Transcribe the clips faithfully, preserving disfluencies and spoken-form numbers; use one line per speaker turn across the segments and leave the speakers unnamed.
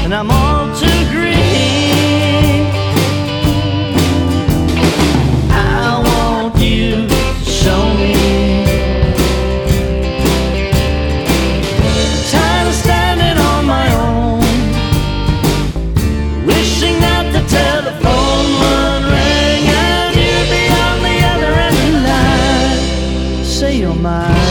and I'm all too green. I want you to show me. Tired of standing on my own, wishing that the telephone would ring and you'd be on the other end of the line. Say you're mine.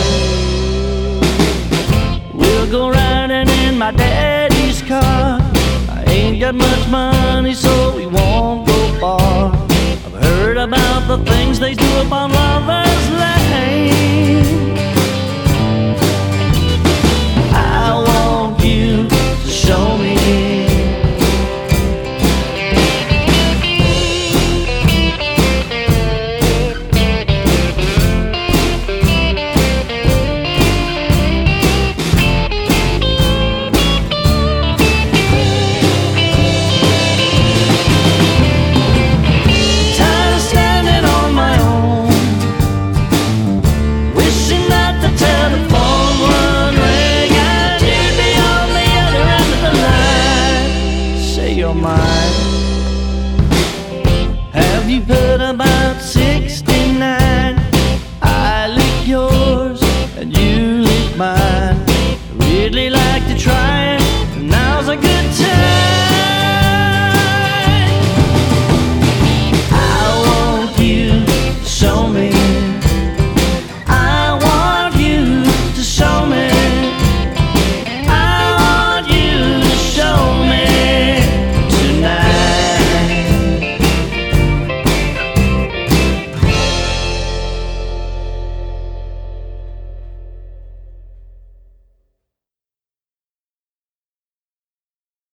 We'll go riding in my daddy's car. I ain't got much money, so we won't go far. I've heard about the things they do up on Lover's Lane. I want you to show me. Have you heard about sixty-nine? I lick yours and you lick mine. Really like